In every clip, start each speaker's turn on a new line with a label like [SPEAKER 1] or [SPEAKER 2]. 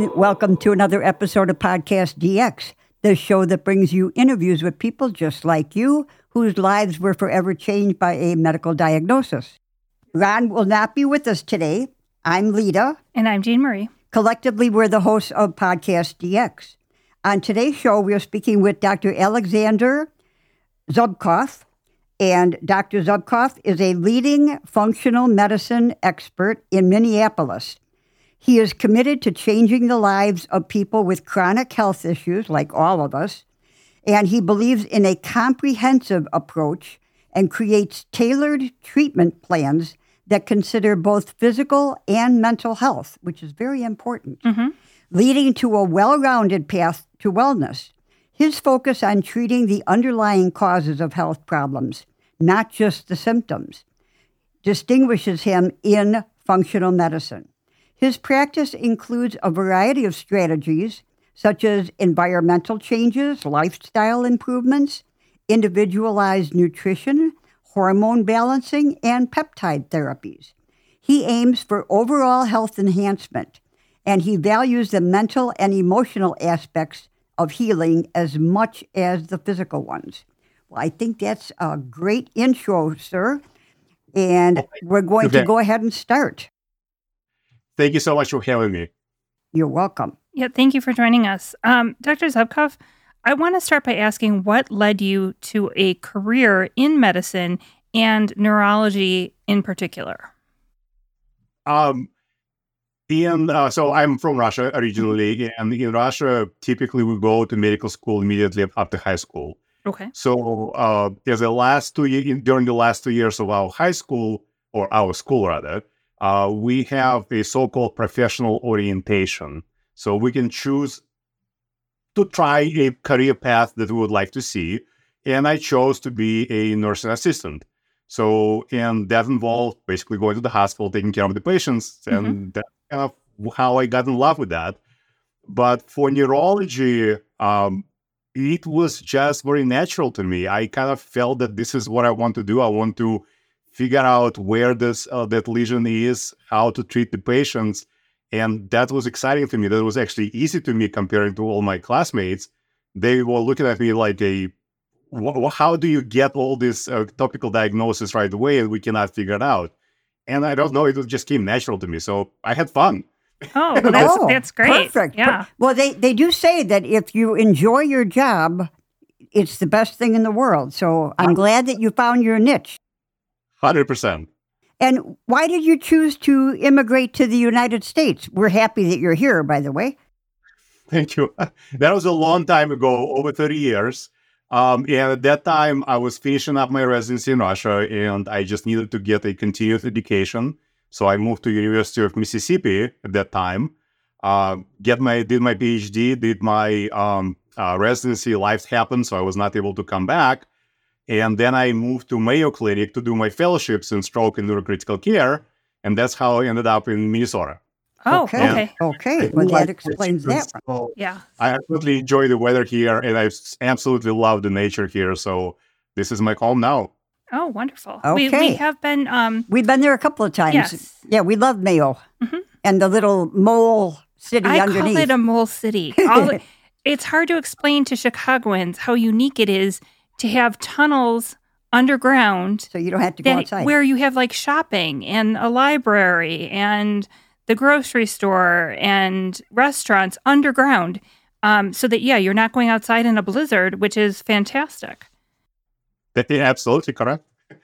[SPEAKER 1] welcome to another episode of Podcast DX, the show that brings you interviews with people just like you, whose lives were forever changed by a medical diagnosis. Ron will not be with us today. I'm Lita.
[SPEAKER 2] And I'm Jean Marie.
[SPEAKER 1] Collectively, we're the hosts of Podcast DX. On today's show, we are speaking with Dr. Alexander Zubkov. And Dr. Zubkov is a leading functional medicine expert in Minneapolis. He is committed to changing the lives of people with chronic health issues, like all of us, and he believes in a comprehensive approach and creates tailored treatment plans that consider both physical and mental health, which is very important, leading to a well-rounded path to wellness. His focus on treating the underlying causes of health problems, not just the symptoms, distinguishes him in functional medicine. His practice includes a variety of strategies, such as environmental changes, lifestyle improvements, individualized nutrition, hormone balancing, and peptide therapies. He aims for overall health enhancement, and he values the mental and emotional aspects of healing as much as the physical ones. Well, I think that's a great intro, sir, and we're going to go ahead and start.
[SPEAKER 3] Thank you so much for having me.
[SPEAKER 1] You're welcome.
[SPEAKER 2] Yeah, thank you for joining us. Dr. Zubkov, I want to start by asking what led you to a career in medicine and neurology in particular?
[SPEAKER 3] So I'm from Russia originally, and in Russia, typically we go to medical school immediately after high school.
[SPEAKER 2] Okay.
[SPEAKER 3] So during the last 2 years of our high school, or our school rather, we have a so-called professional orientation. So we can choose to try a career path that we would like to see. And I chose to be a nursing assistant. And that involved basically going to the hospital, taking care of the patients. And that's kind of how I got in love with that. But for neurology, it was just very natural to me. I kind of felt that this is what I want to do. I want to figure out where that lesion is, how to treat the patients. And that was exciting to me. That was actually easy to me comparing to all my classmates. They were looking at me like, how do you get all this topical diagnosis right away and we cannot figure it out? And I don't know, it just came natural to me. So I had fun.
[SPEAKER 2] Oh, well, that's great.
[SPEAKER 1] Perfect.
[SPEAKER 2] Yeah.
[SPEAKER 1] Well, they do say that if you enjoy your job, it's the best thing in the world. So I'm glad that you found your niche.
[SPEAKER 3] 100%.
[SPEAKER 1] And why did you choose to immigrate to the United States? We're happy that you're here, by the way.
[SPEAKER 3] Thank you. That was a long time ago, over 30 years. And at that time, I was finishing up my residency in Russia, and I just needed to get a continuous education. So I moved to University of Mississippi at that time, did my PhD, did my residency. Life happened, so I was not able to come back. And then I moved to Mayo Clinic to do my fellowships in stroke and neurocritical care. And that's how I ended up in Minnesota.
[SPEAKER 2] Oh, okay.
[SPEAKER 1] Okay. Well, that explains that.
[SPEAKER 2] Yeah.
[SPEAKER 3] I absolutely enjoy the weather here, and I absolutely love the nature here. So this is my home now.
[SPEAKER 2] Oh, wonderful.
[SPEAKER 1] Okay.
[SPEAKER 2] We have been...
[SPEAKER 1] We've been there a couple of times.
[SPEAKER 2] Yes.
[SPEAKER 1] Yeah, we love Mayo. And the little mole city underneath.
[SPEAKER 2] I call it a mole city. It's hard to explain to Chicagoans how unique it is to have tunnels underground.
[SPEAKER 1] So you don't have to go outside.
[SPEAKER 2] Where you have like shopping and a library and the grocery store and restaurants underground. So that, you're not going outside in a blizzard, which is fantastic.
[SPEAKER 3] That's absolutely correct.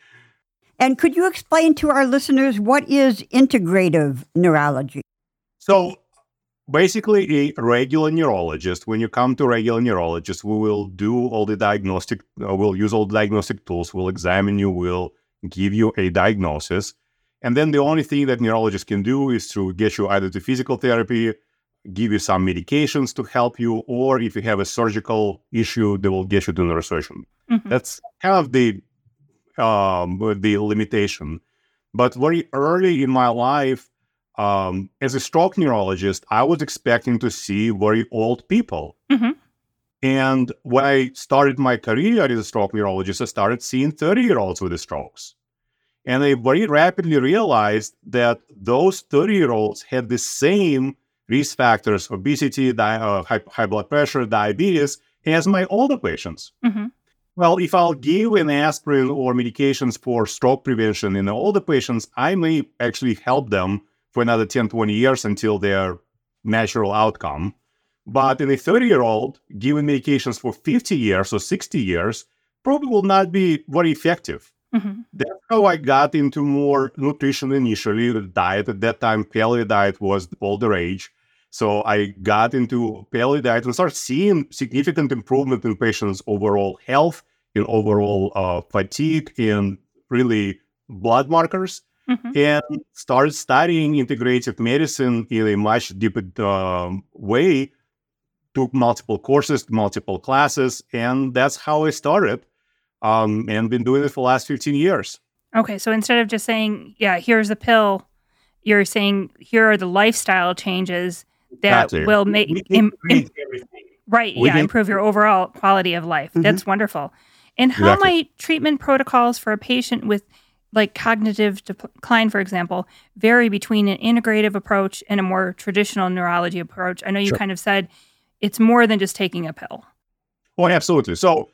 [SPEAKER 1] And could you explain to our listeners what is integrative neurology?
[SPEAKER 3] So basically, a regular neurologist, when you come to a regular neurologist, we will do all the diagnostic, we'll use all the diagnostic tools, we'll examine you, we'll give you a diagnosis. And then the only thing that neurologists can do is to get you either to physical therapy, give you some medications to help you, or if you have a surgical issue, they will get you to neurosurgeon. That's kind of the limitation. But very early in my life, as a stroke neurologist, I was expecting to see very old people. And when I started my career as a stroke neurologist, I started seeing 30-year-olds with the strokes. And I very rapidly realized that those 30-year-olds had the same risk factors, obesity, high blood pressure, diabetes, as my older patients.
[SPEAKER 2] Mm-hmm.
[SPEAKER 3] Well, if I'll give an aspirin or medications for stroke prevention in the older patients, I may actually help them for another 10, 20 years until their natural outcome. But in a 30-year-old, giving medications for 50 years or 60 years probably will not be very effective.
[SPEAKER 2] Mm-hmm.
[SPEAKER 3] That's how I got into more nutrition initially, the diet. At that time, paleo diet was all the rage. So I got into paleo diet and started seeing significant improvement in patients' overall health, in overall fatigue, in really blood markers, and started studying integrative medicine in a much deeper way. Took multiple courses, multiple classes, and that's how I started, and been doing it for the last 15 years.
[SPEAKER 2] Okay, so instead of just saying, yeah, here's the pill, you're saying here are the lifestyle changes that will make improve your overall quality of life. Mm-hmm. That's wonderful. And how might treatment protocols for a patient with like cognitive decline, for example, vary between an integrative approach and a more traditional neurology approach? I know you kind of said it's more than just taking a pill.
[SPEAKER 3] Oh, absolutely. So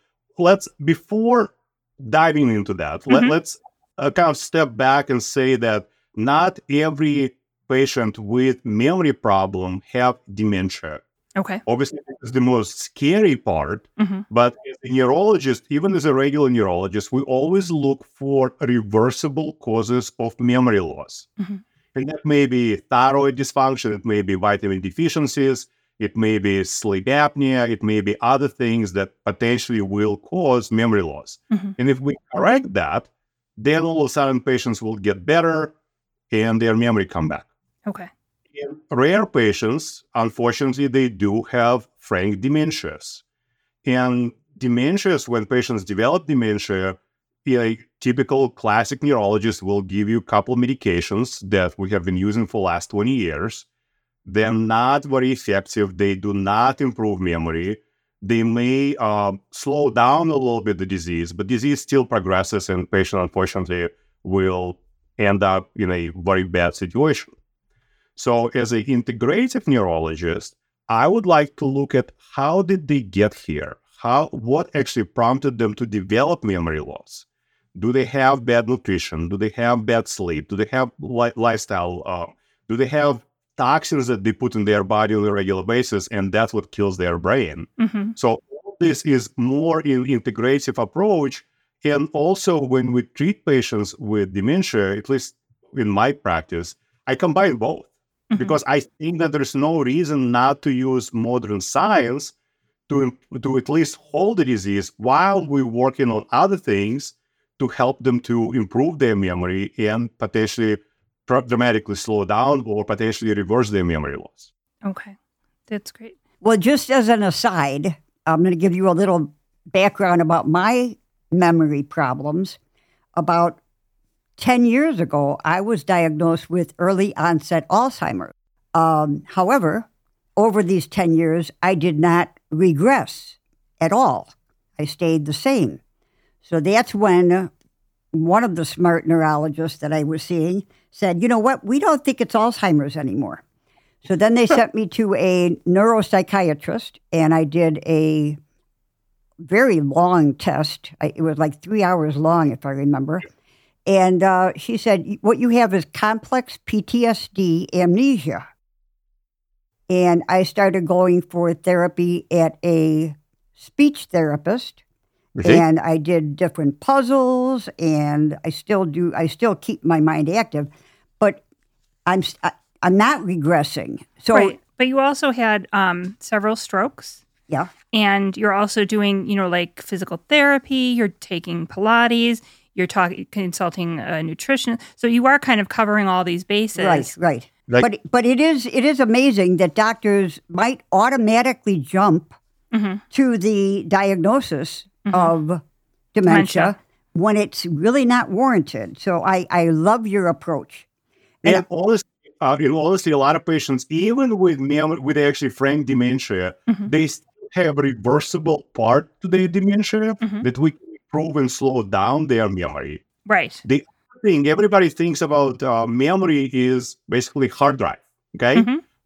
[SPEAKER 3] before diving into that, let's kind of step back and say that not every patient with memory problem have dementia.
[SPEAKER 2] Okay.
[SPEAKER 3] Obviously, it's the most scary part, but as a neurologist, even as a regular neurologist, we always look for reversible causes of memory loss. And that may be thyroid dysfunction, it may be vitamin deficiencies, it may be sleep apnea, it may be other things that potentially will cause memory loss. And if we correct that, then all of a sudden patients will get better and their memory come back.
[SPEAKER 2] Okay.
[SPEAKER 3] In rare patients, unfortunately, they do have frank dementias. And dementias, when patients develop dementia, a typical classic neurologist will give you a couple of medications that we have been using for the last 20 years. They're not very effective. They do not improve memory. They may slow down a little bit the disease, but disease still progresses and patient, unfortunately, will end up in a very bad situation. So as an integrative neurologist, I would like to look at how did they get here? What actually prompted them to develop memory loss? Do they have bad nutrition? Do they have bad sleep? Do they have lifestyle? Do they have toxins that they put in their body on a regular basis, and that's what kills their brain? So this is more an integrative approach. And also when we treat patients with dementia, at least in my practice, I combine both. Because I think that there's no reason not to use modern science to at least hold the disease while we're working on other things to help them to improve their memory and potentially dramatically slow down or potentially reverse their memory loss.
[SPEAKER 2] Okay, that's great.
[SPEAKER 1] Well, just as an aside, I'm going to give you a little background about my memory problems. About 10 years ago, I was diagnosed with early onset Alzheimer's. However, over these 10 years, I did not regress at all. I stayed the same. So that's when one of the smart neurologists that I was seeing said, you know what, we don't think it's Alzheimer's anymore. So then they sent me to a neuropsychiatrist, and I did a very long test. It was like 3 hours long, if I remember. And she said, what you have is complex PTSD amnesia. And I started going for therapy at a speech therapist. And I did different puzzles, and I still keep my mind active. But I'm not regressing. So,
[SPEAKER 2] right. But you also had several strokes.
[SPEAKER 1] Yeah.
[SPEAKER 2] And you're also doing, like physical therapy. You're taking Pilates. You're consulting a nutrition. So you are kind of covering all these bases.
[SPEAKER 1] Right. But it is amazing that doctors might automatically jump to the diagnosis of dementia when it's really not warranted. So I love your approach.
[SPEAKER 3] And honestly, a lot of patients, even with actually frank dementia, they still have a reversible part to their dementia that we can improve and slow down their memory.
[SPEAKER 2] Right.
[SPEAKER 3] The other thing everybody thinks about memory is basically hard drive, okay?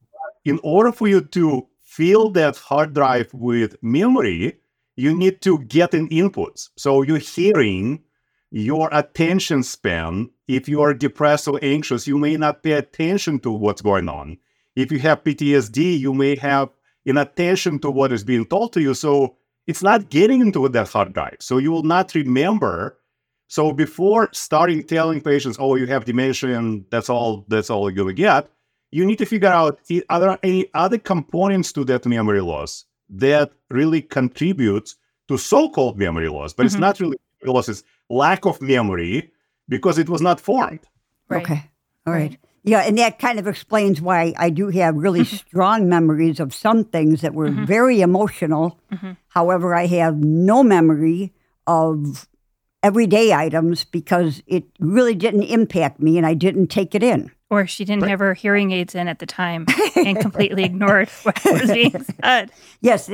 [SPEAKER 3] in order for you to fill that hard drive with memory, you need to get an input. So your hearing, your attention span, if you are depressed or anxious, you may not pay attention to what's going on. If you have PTSD, you may have inattention to what is being told to you. So it's not getting into that hard drive. So you will not remember. So before starting telling patients, oh, you have dementia and that's all you're going to get, you need to figure out, are there any other components to that memory loss that really contributes to so-called memory loss? But it's not really memory loss, it's lack of memory because it was not formed.
[SPEAKER 2] Right.
[SPEAKER 1] Okay. All right. Yeah, and that kind of explains why I do have really strong memories of some things that were very emotional. However, I have no memory of everyday items because it really didn't impact me and I didn't take it in.
[SPEAKER 2] Or she didn't have her hearing aids in at the time and completely ignored what was being said.
[SPEAKER 1] Yes,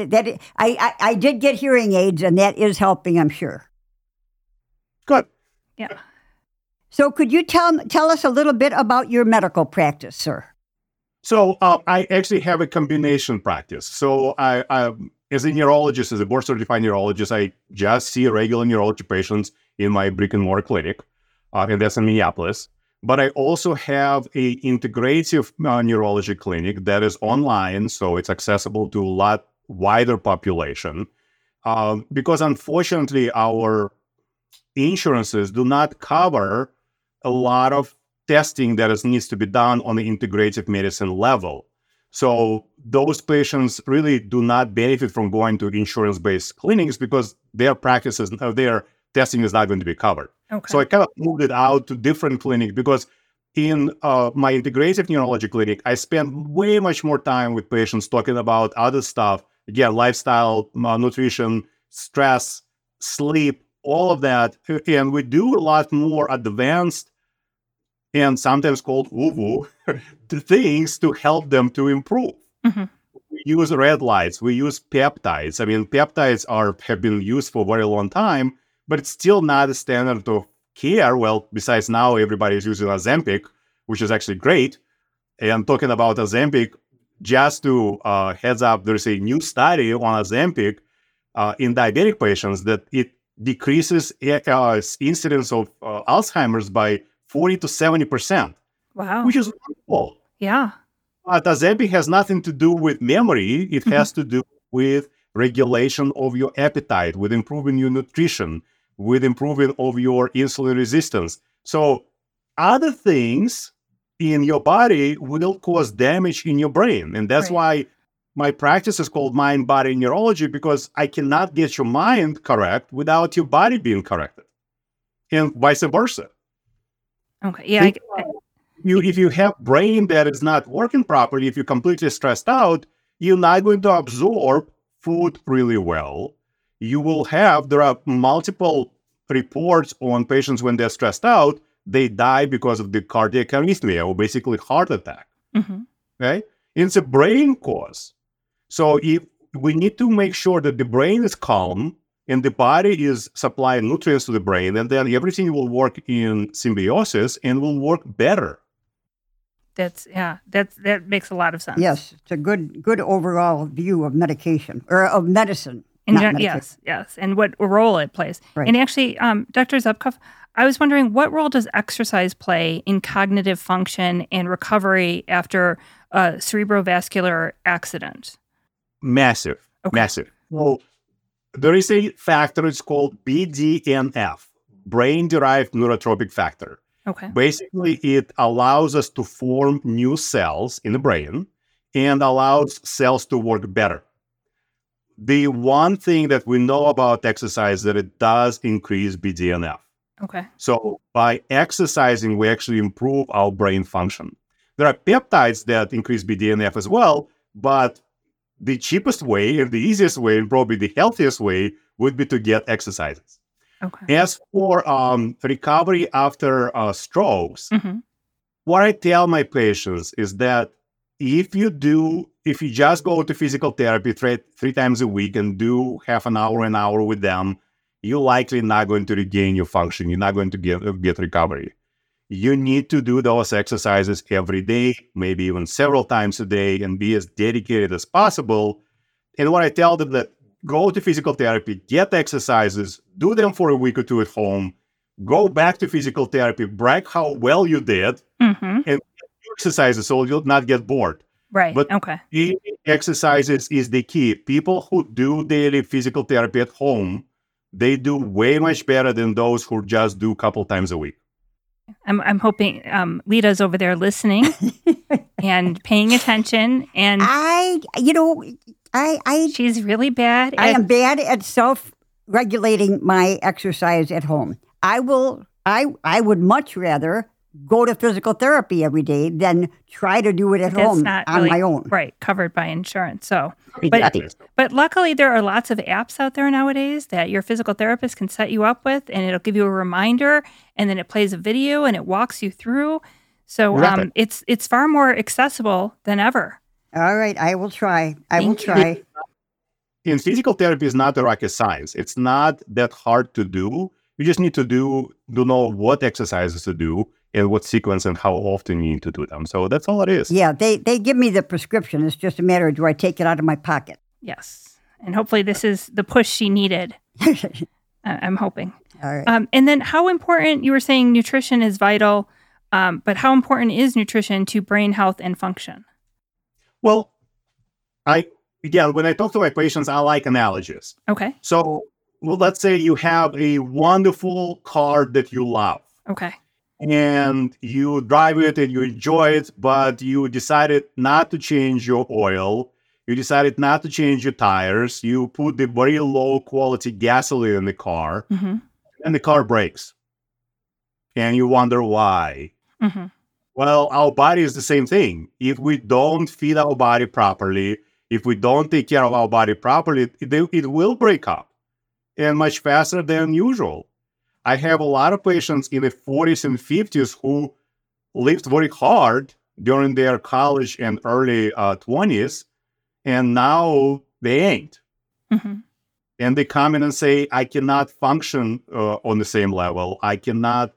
[SPEAKER 1] I did get hearing aids, and that is helping, I'm sure.
[SPEAKER 3] Good.
[SPEAKER 2] Yeah.
[SPEAKER 1] So could you tell us a little bit about your medical practice, sir?
[SPEAKER 3] So I actually have a combination practice. So I as a neurologist, as a board-certified neurologist, I just see regular neurology patients in my brick-and-mortar clinic, and that's in Minneapolis. But I also have a integrative neurology clinic that is online, so it's accessible to a lot wider population. Because unfortunately, our insurances do not cover a lot of testing that needs to be done on the integrative medicine level. So those patients really do not benefit from going to insurance-based clinics because their practices, their testing is not going to be covered.
[SPEAKER 2] Okay.
[SPEAKER 3] So I kind of moved it out to different clinics because in my integrative neurology clinic, I spend way much more time with patients talking about other stuff. Again, lifestyle, nutrition, stress, sleep, all of that. And we do a lot more advanced and sometimes called woo-woo things to help them to improve. We use red lights. We use peptides. I mean, peptides have been used for a very long time, but it's still not a standard of care. Well, besides now everybody is using Ozempic, which is actually great. And talking about Ozempic, just to heads up, there's a new study on Ozempic in diabetic patients that it decreases incidence of Alzheimer's by 40 to 70%.
[SPEAKER 2] Wow.
[SPEAKER 3] Which is wonderful.
[SPEAKER 2] Yeah.
[SPEAKER 3] But Ozempic has nothing to do with memory. It has to do with regulation of your appetite, with improving your nutrition, with improving of your insulin resistance. So other things in your body will cause damage in your brain. And that's why my practice is called mind-body neurology, because I cannot get your mind correct without your body being corrected, and vice versa.
[SPEAKER 2] Okay. Yeah.
[SPEAKER 3] If you have brain that is not working properly, if you're completely stressed out, you're not going to absorb food really well. There are multiple reports on patients when they're stressed out, they die because of the cardiac arrhythmia, or basically heart attack. Okay? It's a brain cause. So if we need to make sure that the brain is calm and the body is supplying nutrients to the brain, and then everything will work in symbiosis and will work better.
[SPEAKER 2] That makes a lot of sense.
[SPEAKER 1] Yes, it's a good overall view of medication or of medicine.
[SPEAKER 2] Yes, and what role it plays.
[SPEAKER 1] Right.
[SPEAKER 2] And actually, Dr. Zubkov, I was wondering, what role does exercise play in cognitive function and recovery after a cerebrovascular accident?
[SPEAKER 3] Massive. Well, there is a factor, it's called BDNF, brain-derived neurotrophic factor.
[SPEAKER 2] Okay.
[SPEAKER 3] Basically, it allows us to form new cells in the brain and allows cells to work better. The one thing that we know about exercise is that it does increase BDNF.
[SPEAKER 2] Okay.
[SPEAKER 3] So by exercising, we actually improve our brain function. There are peptides that increase BDNF as well, but the cheapest way and the easiest way and probably the healthiest way would be to get exercises.
[SPEAKER 2] Okay.
[SPEAKER 3] As for recovery after strokes, what I tell my patients is that if you just go to physical therapy 3 times a week and do half an hour with them, you're likely not going to regain your function. You're not going to get recovery. you need to do those exercises every day, maybe even several times a day, and be as dedicated as possible. And what I tell them that go to physical therapy, get exercises, do them for a week or two at home, go back to physical therapy, brag how well you did, and do exercises so you'll not get bored.
[SPEAKER 2] Right.
[SPEAKER 3] But daily exercises is the key. People who do daily physical therapy at home, they do way much better than those who just do a couple times a week.
[SPEAKER 2] I'm hoping Lita's over there listening and paying attention. And she's really bad.
[SPEAKER 1] I am bad at self-regulating my exercise at home. I would much rather go to physical therapy every day than try to do it at home on my own.
[SPEAKER 2] Right, covered by insurance. So, but luckily there are lots of apps out there nowadays that your physical therapist can set you up with, and it'll give you a reminder, and then it plays a video and it walks you through. So it's far more accessible than ever.
[SPEAKER 1] All right, I will try. I will try.
[SPEAKER 3] In physical therapy is not a rocket science. It's not that hard to do. You just need to know what exercises to do and what sequence and how often you need to do them. So that's all it is.
[SPEAKER 1] Yeah, they give me the prescription. It's just a matter of do I take it out of my pocket?
[SPEAKER 2] Yes. And hopefully this is the push she needed. I'm hoping.
[SPEAKER 1] All right.
[SPEAKER 2] And then how important, you were saying nutrition is vital, but how important is nutrition to brain health and function?
[SPEAKER 3] Well, when I talk to my patients, I like analogies.
[SPEAKER 2] Okay.
[SPEAKER 3] So let's say you have a wonderful car that you love.
[SPEAKER 2] Okay.
[SPEAKER 3] And you drive it and you enjoy it, but you decided not to change your oil. You decided not to change your tires. You put the very low quality gasoline in the car, and the car breaks. And you wonder why. Well, our body is the same thing. If we don't feed our body properly, if we don't take care of our body properly, it will break up, and much faster than usual. I have a lot of patients in the 40s and 50s who lived very hard during their college and early 20s, and now they ain't. And they come in and say, I cannot function on the same level. I cannot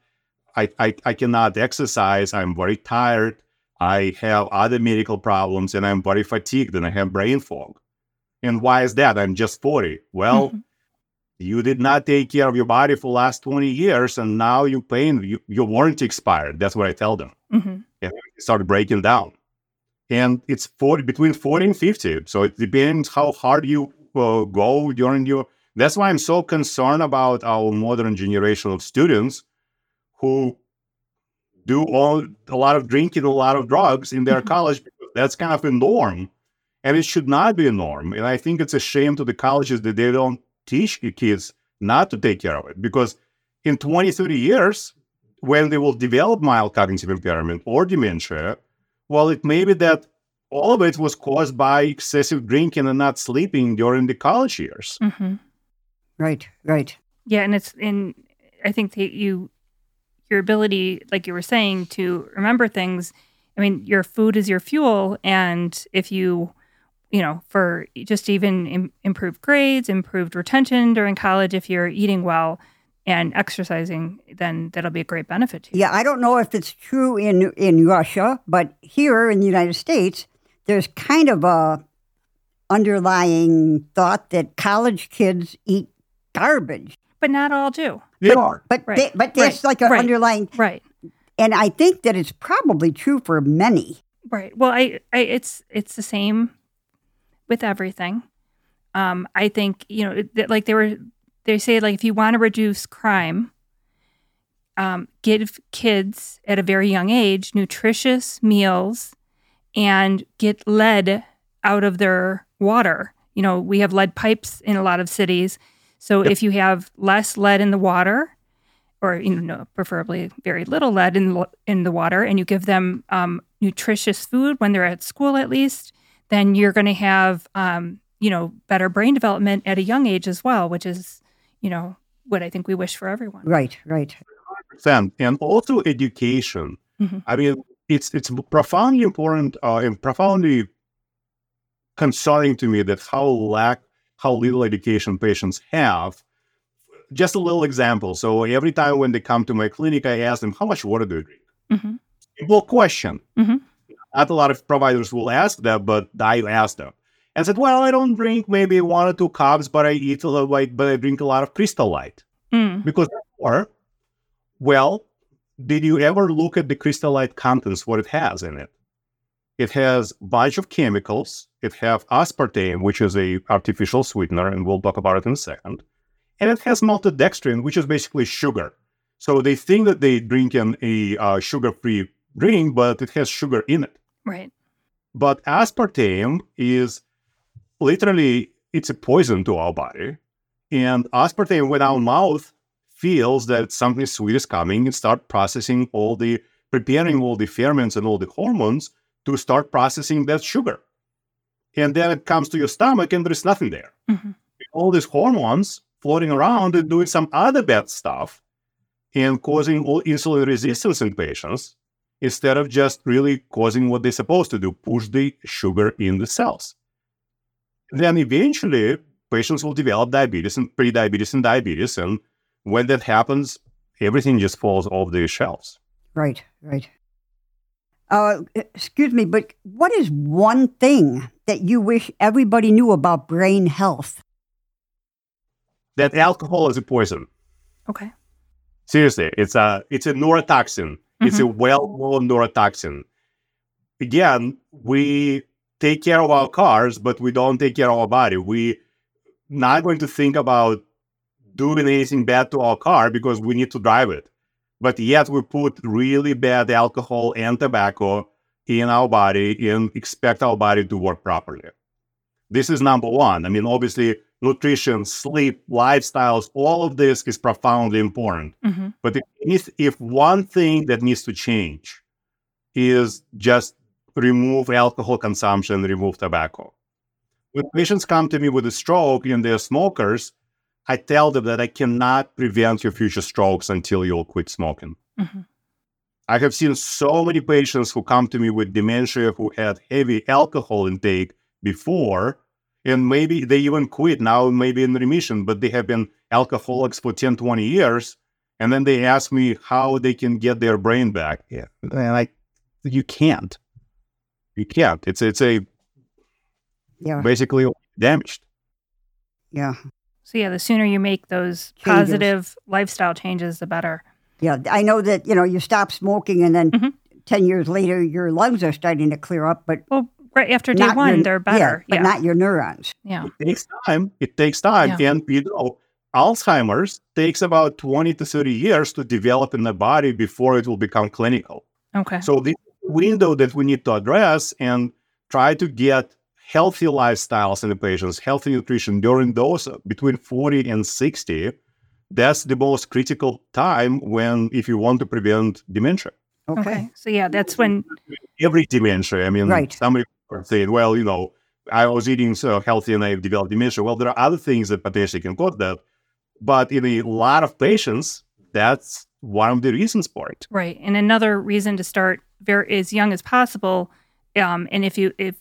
[SPEAKER 3] exercise. I'm very tired. I have other medical problems, and I'm very fatigued, and I have brain fog. And why is that? I'm just 40. Well, you did not take care of your body for the last 20 years, and now you're paying, your warranty expired. That's what I tell them. And it started breaking down. And it's between 40 and 50. So it depends how hard you go during your... That's why I'm so concerned about our modern generation of students who do a lot of drinking, a lot of drugs in their college. Because that's kind of a norm. And it should not be a norm. And I think it's a shame to the colleges that they don't teach the kids not to take care of it, because in 20, 30 years, when they will develop mild cognitive impairment or dementia, well, it may be that all of it was caused by excessive drinking and not sleeping during the college years.
[SPEAKER 1] Right.
[SPEAKER 2] Yeah, and I think that your ability, like you were saying, to remember things, I mean, your food is your fuel, and if you for just even improved grades, improved retention during college, if you're eating well and exercising, then that'll be a great benefit to you.
[SPEAKER 1] Yeah, I don't know if it's true in Russia, but here in the United States, there's kind of a underlying thought that college kids eat garbage.
[SPEAKER 2] But not all do.
[SPEAKER 3] They are.
[SPEAKER 1] But there's like an underlying...
[SPEAKER 2] Right.
[SPEAKER 1] And I think that it's probably true for many.
[SPEAKER 2] Right. Well, it's the same with everything. I think, like they say, like, if you want to reduce crime, give kids at a very young age nutritious meals and get lead out of their water. We have lead pipes in a lot of cities. So if you have less lead in the water, or preferably very little lead in the water, and you give them nutritious food when they're at school at least, then you're going to have better brain development at a young age as well, which is what I think we wish for everyone.
[SPEAKER 1] Right.
[SPEAKER 3] 100%. And also education. I mean, it's profoundly important and profoundly concerning to me that how little education patients have. Just a little example. So every time when they come to my clinic, I ask them, how much water do you drink?
[SPEAKER 2] Mm-hmm.
[SPEAKER 3] Simple question.
[SPEAKER 2] Mm-hmm.
[SPEAKER 3] Not a lot of providers will ask that, but I asked them. And said, well, I don't drink maybe 1 or 2 cups, but I drink a lot of Crystal Light.
[SPEAKER 2] Mm.
[SPEAKER 3] Because, or, well, did you ever look at the Crystal Light contents, what it has in it? It has a bunch of chemicals. It has aspartame, which is a artificial sweetener, and we'll talk about it in a second. And it has maltodextrin, which is basically sugar. So they think that they're drinking a sugar-free drink, but it has sugar in it.
[SPEAKER 2] Right.
[SPEAKER 3] But aspartame is literally, it's a poison to our body. And aspartame, when our mouth feels that something sweet is coming, and start processing preparing all the ferments and all the hormones to start processing that sugar. And then it comes to your stomach and there's nothing there.
[SPEAKER 2] Mm-hmm.
[SPEAKER 3] All these hormones floating around and doing some other bad stuff and causing all insulin resistance in patients instead of just really causing what they're supposed to do, push the sugar in the cells. Then eventually, patients will develop diabetes and prediabetes and diabetes. And when that happens, everything just falls off the shelves.
[SPEAKER 1] Right. Excuse me, but what is one thing that you wish everybody knew about brain health?
[SPEAKER 3] That alcohol is a poison.
[SPEAKER 2] Okay.
[SPEAKER 3] Seriously, it's a neurotoxin. Mm-hmm. It's a well-known neurotoxin. Again, we take care of our cars, but we don't take care of our body. We're not going to think about doing anything bad to our car because we need to drive it. But yet we put really bad alcohol and tobacco in our body and expect our body to work properly. This is number one. I mean, obviously, nutrition, sleep, lifestyles, all of this is profoundly important.
[SPEAKER 2] Mm-hmm.
[SPEAKER 3] But if one thing that needs to change is just remove alcohol consumption, remove tobacco. When patients come to me with a stroke and they're smokers, I tell them that I cannot prevent your future strokes until you'll quit smoking.
[SPEAKER 2] Mm-hmm.
[SPEAKER 3] I have seen so many patients who come to me with dementia who had heavy alcohol intake before, and maybe they even quit now, maybe in remission, but they have been alcoholics for 10, 20 years. And then they ask me how they can get their brain back. Yeah. And you can't. You can't. It's basically damaged.
[SPEAKER 1] Yeah.
[SPEAKER 2] So the sooner you make those positive lifestyle changes, the better.
[SPEAKER 1] Yeah, I know that, you stop smoking and then 10 years later, your lungs are starting to clear up, but...
[SPEAKER 2] Well, right after day one, they're better.
[SPEAKER 1] Yeah, but not your neurons.
[SPEAKER 2] Yeah.
[SPEAKER 3] It takes time.
[SPEAKER 2] Yeah.
[SPEAKER 3] And, Alzheimer's takes about 20 to 30 years to develop in the body before it will become clinical.
[SPEAKER 2] Okay.
[SPEAKER 3] So this window that we need to address and try to get healthy lifestyles in the patients, healthy nutrition during those between 40 and 60, that's the most critical time if you want to prevent dementia.
[SPEAKER 1] Okay.
[SPEAKER 2] So that's when...
[SPEAKER 3] Every dementia. I mean,
[SPEAKER 1] right.
[SPEAKER 3] Somebody saying, well, I was eating so healthy and I developed dementia. Well, there are other things that potentially can cause that. But in a lot of patients, that's one of the reasons for it.
[SPEAKER 2] Right. And another reason to start very as young as possible. And if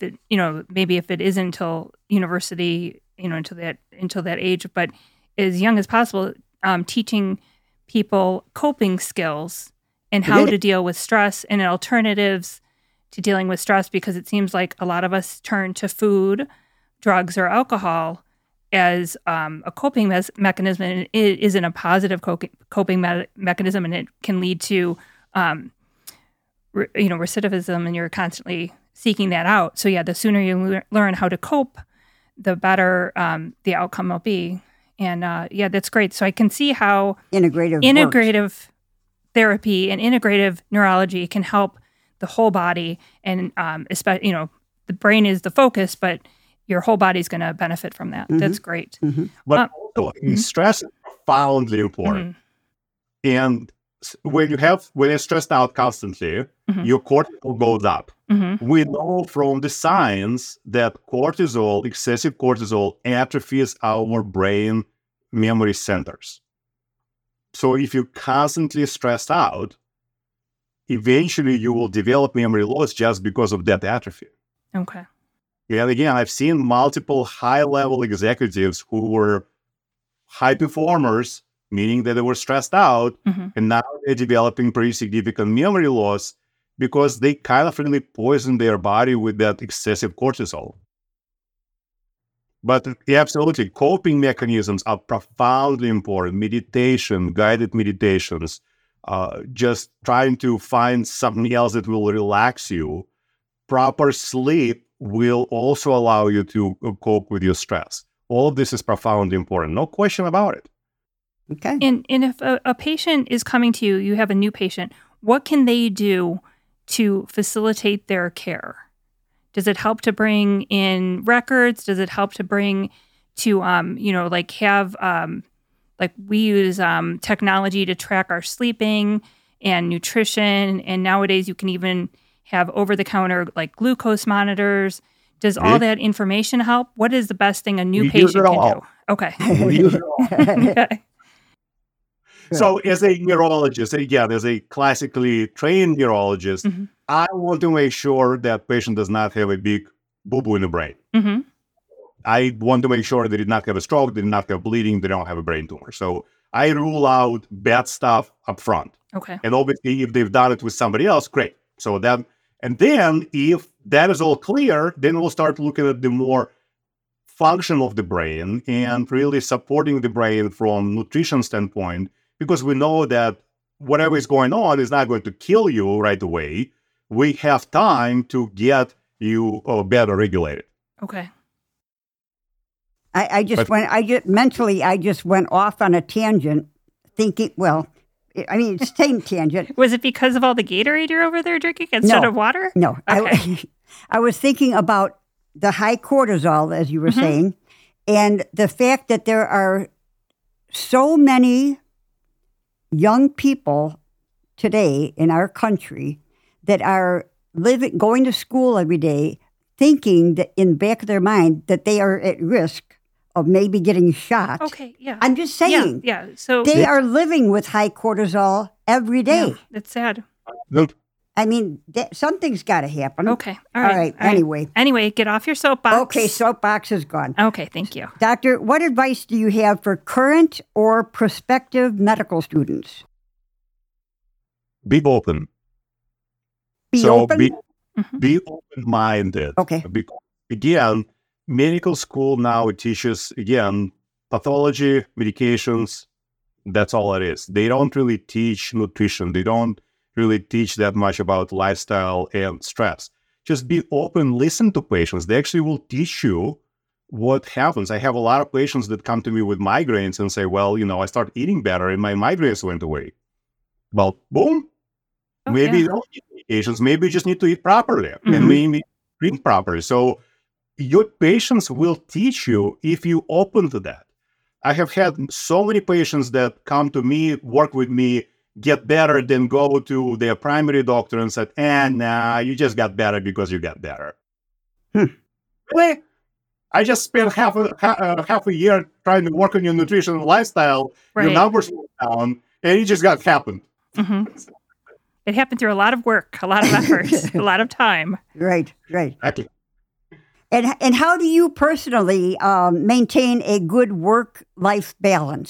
[SPEAKER 2] it isn't until university, until that age, but as young as possible, teaching people coping skills and how to deal with stress and alternatives to dealing with stress, because it seems like a lot of us turn to food, drugs, or alcohol as a coping mechanism, and it isn't a positive coping mechanism, and it can lead to recidivism, and you're constantly seeking that out. So the sooner you learn how to cope, the better the outcome will be. And that's great. So I can see how integrative therapy and integrative neurology can help the whole body, and especially the brain is the focus, but your whole body's going to benefit from that. Mm-hmm. That's great.
[SPEAKER 3] Mm-hmm. But stress is profoundly important. Mm-hmm. And when you're stressed out constantly, your cortisol goes up. Mm-hmm. We know from the science that excessive cortisol atrophies our brain memory centers. So if you're constantly stressed out, eventually you will develop memory loss just because of that atrophy.
[SPEAKER 2] Okay.
[SPEAKER 3] And again, I've seen multiple high-level executives who were high performers meaning that they were stressed out,
[SPEAKER 2] Mm-hmm.
[SPEAKER 3] and now they're developing pretty significant memory loss because they kind of really poison their body with that excessive cortisol. But yeah, absolutely, coping mechanisms are profoundly important. Meditation, guided meditations, just trying to find something else that will relax you. Proper sleep will also allow you to cope with your stress. All of this is profoundly important. No question about it.
[SPEAKER 1] Okay.
[SPEAKER 2] And if a patient is coming to you, you have a new patient, what can they do to facilitate their care? Does it help to bring in records? Does it help to bring to, like we use technology to track our sleeping and nutrition. And nowadays you can even have over-the-counter like glucose monitors. Does all that information help? What is the best thing a new patient can do? Okay. Okay.
[SPEAKER 3] So as a neurologist, again, as a classically trained neurologist,
[SPEAKER 2] Mm-hmm.
[SPEAKER 3] I want to make sure that patient does not have a big boo-boo in the brain.
[SPEAKER 2] Mm-hmm.
[SPEAKER 3] I want to make sure they did not have a stroke, they did not have bleeding, they don't have a brain tumor. So I rule out bad stuff up front.
[SPEAKER 2] Okay.
[SPEAKER 3] And obviously, if they've done it with somebody else, great. So that, and then if that is all clear, then we'll start looking at the more function of the brain and really supporting the brain from nutrition standpoint, because we know that whatever is going on is not going to kill you right away. We have time to get you better regulated.
[SPEAKER 2] Okay.
[SPEAKER 1] I just went off on a tangent thinking, well, I mean, it's same tangent.
[SPEAKER 2] Was it because of all the Gatorade you're over there drinking instead of water?
[SPEAKER 1] No.
[SPEAKER 2] Okay.
[SPEAKER 1] I was thinking about the high cortisol, as you were saying, and the fact that there are so many young people today in our country that are going to school every day, thinking that in the back of their mind that they are at risk of maybe getting shot.
[SPEAKER 2] Okay, yeah.
[SPEAKER 1] I'm just saying.
[SPEAKER 2] Yeah. So
[SPEAKER 1] they are living with high cortisol every day.
[SPEAKER 2] Yeah, it's sad.
[SPEAKER 1] I mean, something's got to happen.
[SPEAKER 2] Okay. All right. Anyway, get off your soapbox.
[SPEAKER 1] Okay, soapbox is gone.
[SPEAKER 2] Okay, thank you.
[SPEAKER 1] Doctor, what advice do you have for current or prospective medical students?
[SPEAKER 3] Be open.
[SPEAKER 1] Be open?
[SPEAKER 3] Be open-minded.
[SPEAKER 1] Okay.
[SPEAKER 3] Again, medical school now teaches, again, pathology, medications. That's all it is. They don't really teach nutrition. They don't really teach that much about lifestyle and stress. Just be open, listen to patients. They actually will teach you what happens. I have a lot of patients that come to me with migraines and say, well, I started eating better and my migraines went away. Well, boom. Maybe you don't need medications. Maybe you just need to eat properly and maybe drink properly. So your patients will teach you if you open to that. I have had so many patients that come to me, work with me, get better, then go to their primary doctor and said, nah, you just got better because you got better. Really? I just spent half a year trying to work on your nutrition and lifestyle. Right. Your numbers went down, and it just happened.
[SPEAKER 2] Mm-hmm. It happened through a lot of work, a lot of effort, a lot of time.
[SPEAKER 1] Right.
[SPEAKER 3] Exactly.
[SPEAKER 1] And how do you personally maintain a good work-life balance?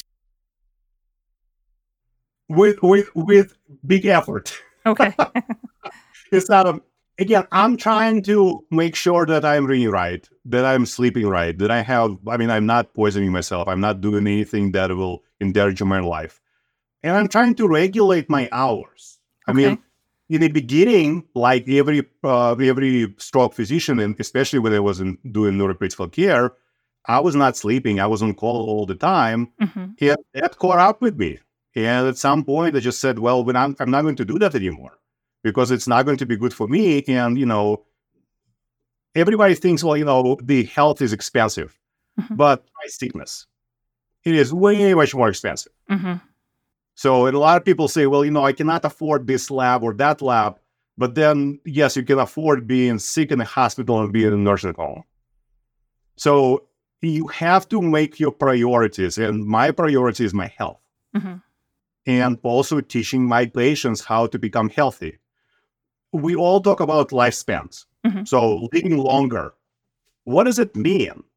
[SPEAKER 3] With big effort.
[SPEAKER 2] Okay.
[SPEAKER 3] It's not again, I'm trying to make sure that I'm reading right, that I'm sleeping right, that I'm not poisoning myself. I'm not doing anything that will endanger my life. And I'm trying to regulate my hours. I mean, in the beginning, like every stroke physician, and especially when I was doing neurocritical care, I was not sleeping. I was on call all the time. And that caught up with me. And at some point, I just said, well, I'm not going to do that anymore because it's not going to be good for me. And, everybody thinks, well, the health is expensive. But my sickness, it is way much more expensive. So, and a lot of people say, well, I cannot afford this lab or that lab. But then, yes, you can afford being sick in a hospital and being in a nursing home. So you have to make your priorities. And my priority is my health. And also teaching my patients how to become healthy. We all talk about lifespans. So living longer. What does it mean?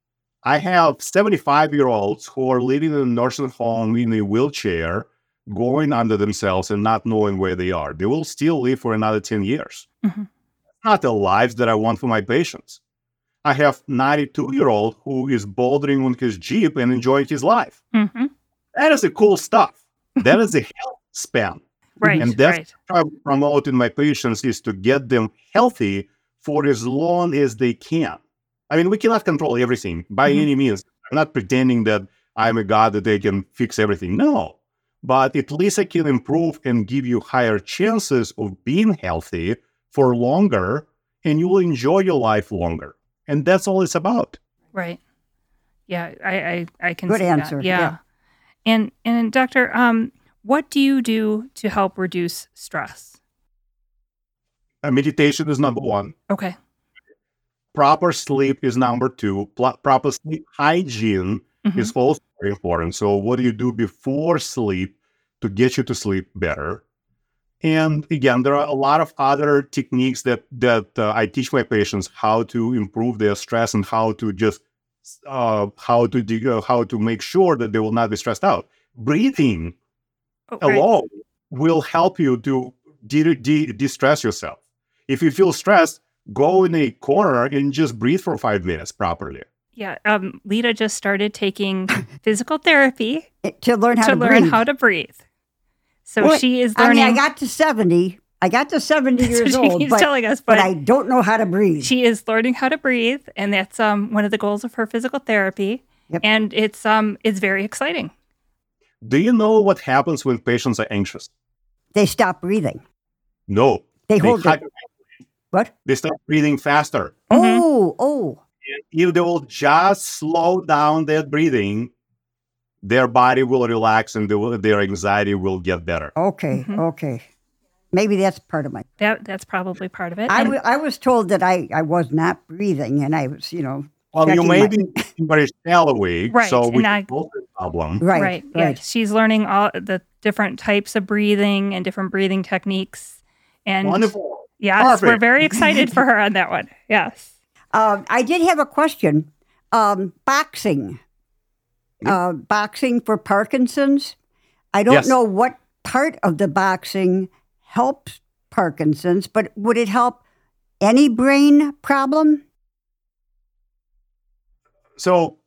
[SPEAKER 3] I have 75-year-olds who are living in a nursing home in a wheelchair, going under themselves and not knowing where they are. They will still live for another 10 years.
[SPEAKER 2] Mm-hmm.
[SPEAKER 3] Not the lives that I want for my patients. I have 92-year-old who is bouldering on his Jeep and enjoying his life.
[SPEAKER 2] Mm-hmm.
[SPEAKER 3] That is the cool stuff. That is the health span.
[SPEAKER 2] Right.
[SPEAKER 3] And that's what I promote in my patients, is to get them healthy for as long as they can. I mean, we cannot control everything by any means. I'm not pretending that I'm a God that they can fix everything. No. But at least I can improve and give you higher chances of being healthy for longer, and you will enjoy your life longer. And that's all it's about.
[SPEAKER 2] Right. Yeah, I can
[SPEAKER 1] Good
[SPEAKER 2] see
[SPEAKER 1] answer.
[SPEAKER 2] that. Yeah. And Doctor, what do you do to help reduce stress?
[SPEAKER 3] Meditation is number one.
[SPEAKER 2] Okay.
[SPEAKER 3] Proper sleep is number two. Proper sleep hygiene is also very important. So what do you do before sleep to get you to sleep better? And again, there are a lot of other techniques that I teach my patients how to improve their stress and how to just how to make sure that they will not be stressed out. Breathing alone will help you to de-stress yourself. If you feel stressed, go in a corner and just breathe for 5 minutes properly.
[SPEAKER 2] Yeah. Lita just started taking physical therapy
[SPEAKER 1] to learn
[SPEAKER 2] how to breathe. So she is learning.
[SPEAKER 1] I got to 70. I got to 70 years old,
[SPEAKER 2] she's telling us,
[SPEAKER 1] but I don't know how to breathe.
[SPEAKER 2] She is learning how to breathe, and that's one of the goals of her physical therapy. Yep. And it's very exciting.
[SPEAKER 3] Do you know what happens when patients are anxious?
[SPEAKER 1] They stop breathing.
[SPEAKER 3] No.
[SPEAKER 1] They hold it. What?
[SPEAKER 3] They start breathing faster.
[SPEAKER 1] Oh.
[SPEAKER 3] And if they will just slow down their breathing, their body will relax and their anxiety will get better.
[SPEAKER 1] Okay. Maybe that's part of my...
[SPEAKER 2] That's probably part of it.
[SPEAKER 1] I was told that I was not breathing, and I was,
[SPEAKER 3] Well, you may be very shallowy,
[SPEAKER 2] right?
[SPEAKER 3] So we have a problem.
[SPEAKER 1] Right.
[SPEAKER 2] Yeah, she's learning all the different types of breathing and different breathing techniques. And
[SPEAKER 3] wonderful.
[SPEAKER 2] Yes, perfect. We're very excited for her on that one. Yes.
[SPEAKER 1] I did have a question. Boxing. Boxing for Parkinson's. I don't know what part of the boxing helps Parkinson's, but would it help any brain problem?
[SPEAKER 3] So,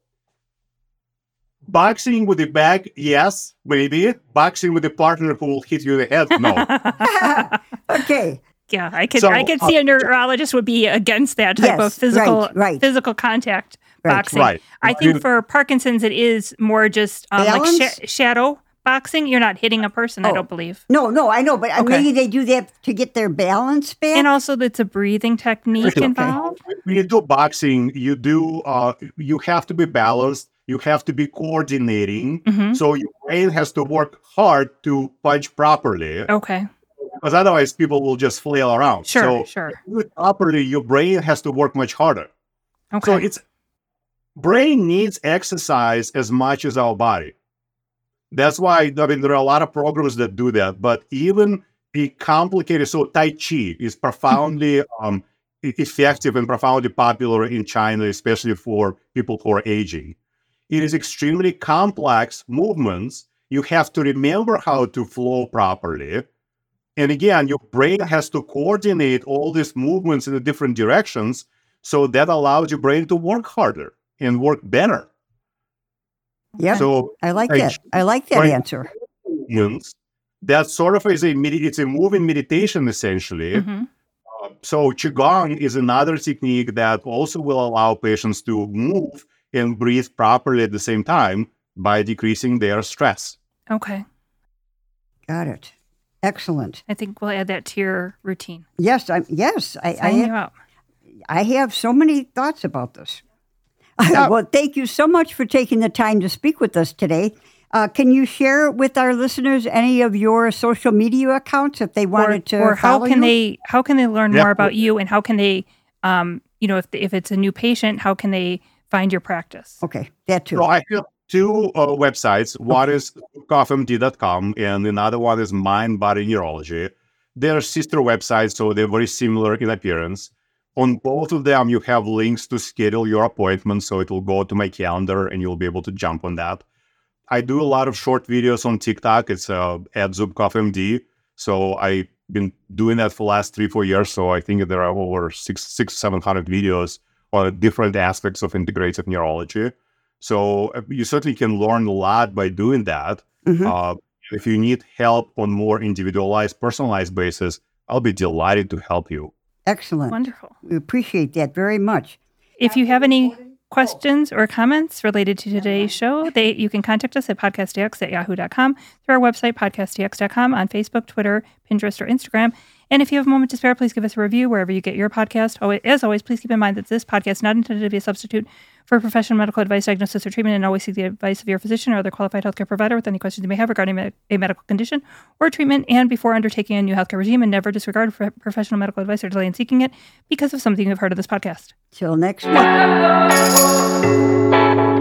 [SPEAKER 3] boxing with the bag, yes, maybe. Boxing with the partner who will hit you in the head, no.
[SPEAKER 1] Okay.
[SPEAKER 2] Yeah, I could see a neurologist would be against that type of physical contact boxing.
[SPEAKER 3] Right.
[SPEAKER 2] I think for Parkinson's, it is more just like shadow boxing. You're not hitting a person, I don't believe.
[SPEAKER 1] No, I know, but maybe they do that to get their balance back.
[SPEAKER 2] And also, it's a breathing technique involved.
[SPEAKER 3] When you do boxing, you have to be balanced. You have to be coordinating. Mm-hmm. So your brain has to work hard to punch properly.
[SPEAKER 2] Okay.
[SPEAKER 3] Because otherwise, people will just flail around.
[SPEAKER 2] Sure.
[SPEAKER 3] To do it properly, your brain has to work much harder.
[SPEAKER 2] Okay.
[SPEAKER 3] So brain needs exercise as much as our body. That's why, there are a lot of programs that do that. But even the complicated, so Tai Chi is profoundly effective and profoundly popular in China, especially for people who are aging. It is extremely complex movements. You have to remember how to flow properly. And again, your brain has to coordinate all these movements in the different directions. So that allows your brain to work harder and work better.
[SPEAKER 1] Yeah, so I like that. I like that answer.
[SPEAKER 3] That sort of is it's a moving meditation, essentially. Mm-hmm. So Qigong is another technique that also will allow patients to move and breathe properly at the same time by decreasing their stress.
[SPEAKER 2] Okay.
[SPEAKER 1] Got it. Excellent.
[SPEAKER 2] I think we'll add that to your routine.
[SPEAKER 1] Yes, I have so many thoughts about this. Well, thank you so much for taking the time to speak with us today. Can you share with our listeners any of your social media accounts if they wanted to
[SPEAKER 2] or
[SPEAKER 1] follow you?
[SPEAKER 2] How can they learn more about you, and how can they, if it's a new patient, how can they find your practice?
[SPEAKER 1] Okay, that too.
[SPEAKER 3] So I have two websites. One is zubkoffmd.com, and another one is Mind Body Neurology. They're sister websites, so they're very similar in appearance. On both of them, you have links to schedule your appointment, so it will go to my calendar and you'll be able to jump on that. I do a lot of short videos on TikTok. It's at ZubkoffMD. So I've been doing that for the last 3-4 years. So I think there are over 600-700 videos on different aspects of integrative neurology. So you certainly can learn a lot by doing that. If you need help on more individualized, personalized basis, I'll be delighted to help you.
[SPEAKER 1] Excellent.
[SPEAKER 2] Wonderful.
[SPEAKER 1] We appreciate that very much.
[SPEAKER 2] If you have any questions or comments related to today's show, you can contact us at podcastdx@yahoo.com, through our website, podcastdx.com, on Facebook, Twitter, Pinterest, or Instagram. And if you have a moment to spare, please give us a review wherever you get your podcast. As always, please keep in mind that this podcast is not intended to be a substitute for professional medical advice, diagnosis, or treatment, and always seek the advice of your physician or other qualified healthcare provider with any questions you may have regarding a medical condition or treatment, and before undertaking a new healthcare regime, and never disregard professional medical advice or delay in seeking it because of something you've heard of this podcast.
[SPEAKER 1] Till next week.